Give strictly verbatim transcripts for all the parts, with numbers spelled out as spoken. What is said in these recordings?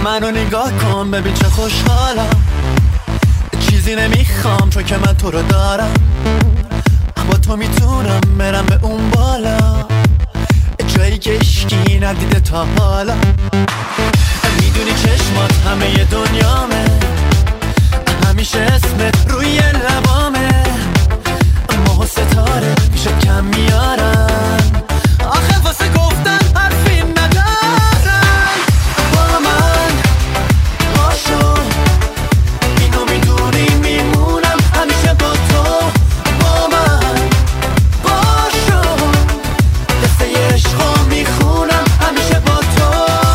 منو نگاه کن ببین چه خوشحالم، چیزی نمیخوام چون که من تو رو دارم. با تو میتونم برم به اون بالا، جایی که اشکی ندیده تا حالا. میدونی چشمات همه ی دنیامه، همیشه اسمت روی لبامه. ماه و ستاره پیشت کم میارن، آخه واسه گفتن حرفی ندارن. با من باشو، اینو میدونی میمونم همیشه با تو. با من باشو، قصه عشقو میخونم همیشه با تو.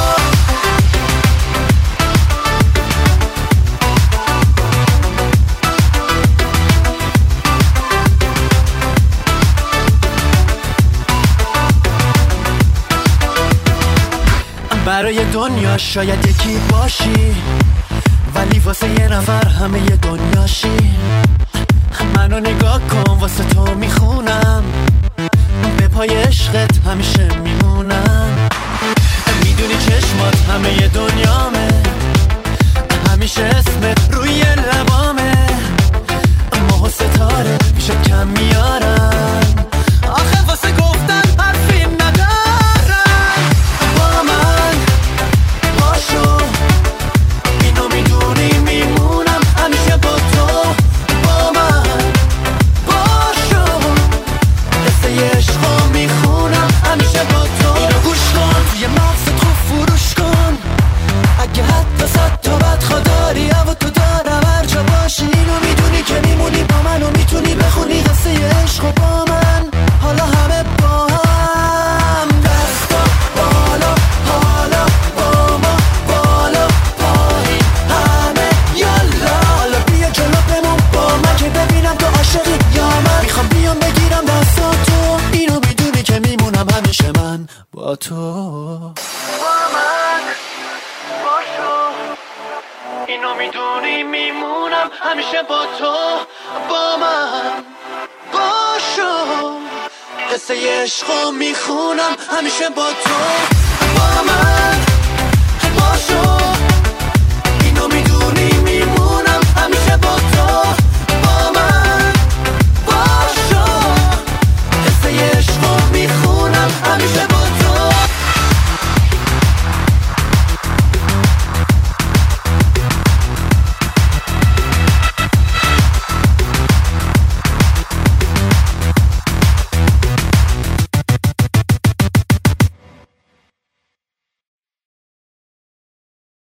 برای دنیا شاید یکی باشی، ولی واسه یه نفر همه ی دنیاشی. منو نگاه کن واسه تو میخونم، به پای عشقت همیشه میمونم. میدونی چشمات همه ی دنیامه، همیشه اسمت روی لبامه. ماه و ستاره پیشت کم میارن، آخه واسه گفتن حرفی ندارن. با من باشو، اینو میدونی میمونم همیشه با تو. با من باشو، قصه عشقو میخونم همیشه با تو. اینو گوش کن، توی مغزت خوب فروش کن، اگه حتی صد تا بدخواه داری اما تو دارم هر جا باشی. اینو میدونی که میمونی با من و میتونی بخونی قصه عشقو با من. حالا همه با هم دستا بالا، حالا با ما بالا پایین همه یالا. حالا بیا جلو بمون با من که ببینم تو عاشقی یا من. میخوام بیام بگیرم دستاتو، اینو میدونی که میمونم همیشه من با تو. با من باشو، اینو میدونی میمونم همیشه با تو. با من باشو، قصه عشقو میخونم همیشه با تو. با من